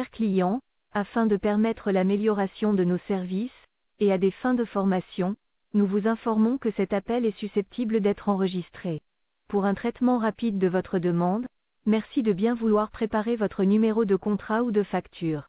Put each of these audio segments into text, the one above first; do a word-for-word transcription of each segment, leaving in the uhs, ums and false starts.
Chers clients, afin de permettre l'amélioration de nos services, et à des fins de formation, nous vous informons que cet appel est susceptible d'être enregistré. Pour un traitement rapide de votre demande, merci de bien vouloir préparer votre numéro de contrat ou de facture.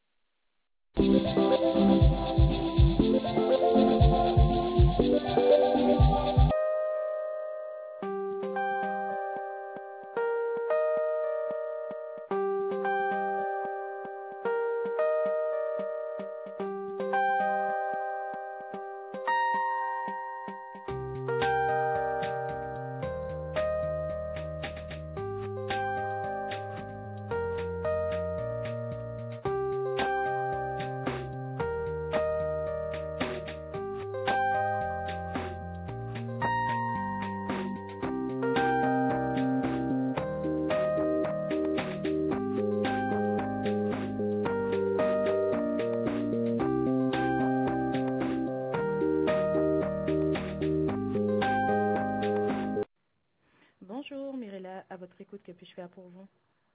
Bonjour, Mirella, à votre écoute, que puis-je faire pour vous?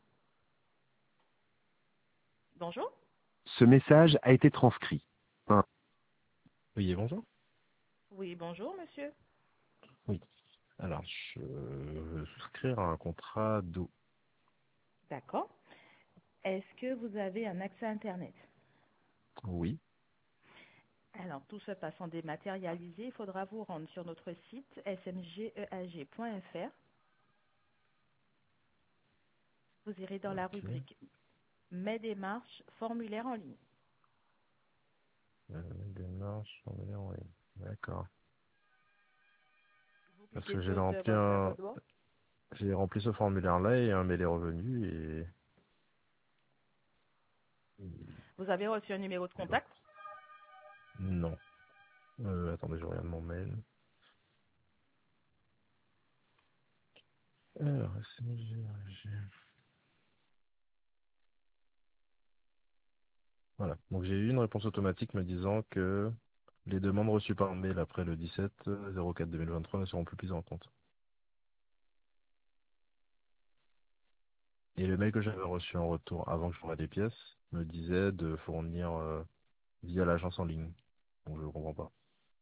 Bonjour. Ce message a été transcrit. Un. Oui, bonjour. Oui, bonjour, monsieur. Oui. Alors, je veux souscrire à un contrat d'eau. D'accord. Est-ce que vous avez un accès à Internet? Oui. Alors, tout se passe en dématérialisé. Il faudra vous rendre sur notre site s m g e a g point f r. Vous irez dans la Ok. rubrique Mes démarches, formulaire en ligne. Euh, démarche, formulaire en ligne. D'accord. Vous Parce cliquez que j'ai sur rempli Demande un, d'abonnement. j'ai rempli ce formulaire-là et un mail est revenu et. Vous avez reçu un numéro de contact? Non. Euh, attendez, je regarde mon mail. Alors, S M G, G. Voilà. Donc j'ai eu une réponse automatique me disant que les demandes reçues par mail après le dix-sept zéro quatre deux mille vingt-trois ne seront plus prises en compte. Et le mail que j'avais reçu en retour avant que je j'envoie des pièces me disait de fournir euh, via l'agence en ligne. Donc je ne comprends pas.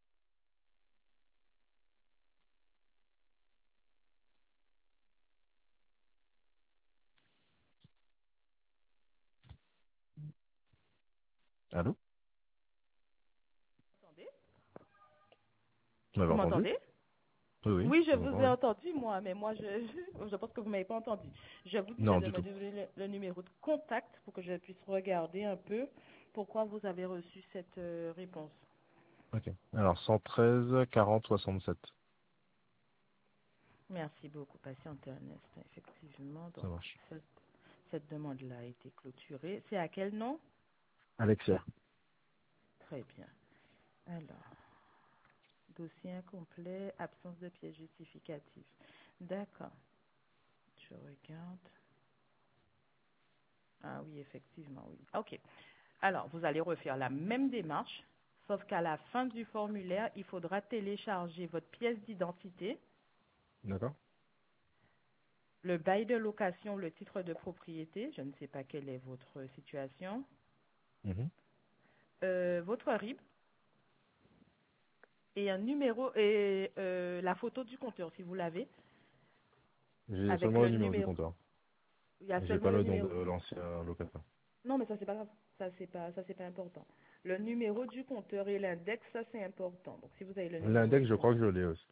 Allô? Attendez. Vous m'avez Vous entendu? m'entendez? Oui, oui, Oui, je je vous vous entends, ai oui. entendu, moi, mais moi, je, je pense que vous ne m'avez pas entendu. Je vous disais Non, de du me tout. donner le, le numéro de contact pour que je puisse regarder un peu pourquoi vous avez reçu cette euh, réponse. Ok. Alors cent treize quarante soixante-sept. Merci beaucoup, patiente Ernest. Effectivement, Ça donc marche. cette, cette demande-là a été clôturée. C'est à quel nom? Alexia. Très bien. Alors, dossier incomplet, absence de pièces justificatives. D'accord. Je regarde. Ah oui, effectivement, oui. OK. Alors, vous allez refaire la même démarche, sauf qu'à la fin du formulaire, il faudra télécharger votre pièce d'identité, D'accord. le bail de location, le titre de propriété, je ne sais pas quelle est votre situation, Mhm. euh, votre R I B et un numéro et euh, la photo du compteur si vous l'avez, J'ai avec seulement le le numéro du numéro. compteur. Il y a J'ai seulement pas le le nom de numéro. l'ancien locataire. Non, mais ça c'est pas grave. Ça c'est pas ça c'est pas important. Le numéro du compteur et l'index, ça c'est important. Donc si vous avez le numéro L'index, du je crois que compteur. je l'ai aussi.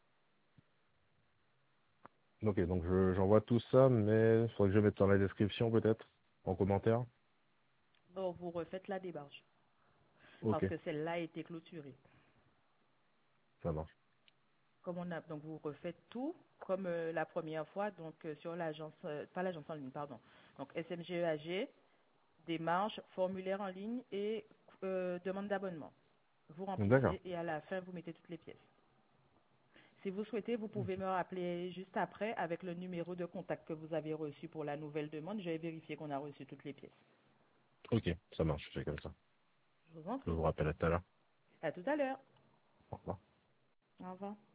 Ok, donc je- j'envoie tout ça, mais il faudrait que je mette dans la description peut-être, en commentaire. Bon, vous refaites la démarche Ok, parce que celle-là a été clôturée. ça marche. Comme on a, donc vous refaites tout comme euh, la première fois, donc euh, sur l'agence, euh, pas l'agence en ligne, pardon. Donc S M G E A G, démarche, formulaire en ligne et euh, demande d'abonnement. Vous D'accord. remplissez et à la fin vous mettez toutes les pièces. Si vous souhaitez, vous pouvez me rappeler juste après avec le numéro de contact que vous avez reçu pour la nouvelle demande. Je vais vérifier qu'on a reçu toutes les pièces. Ok, ça marche, c'est comme ça. Je vous en Je prie. vous rappelle à tout à l'heure. À tout à l'heure. Au revoir. Au revoir.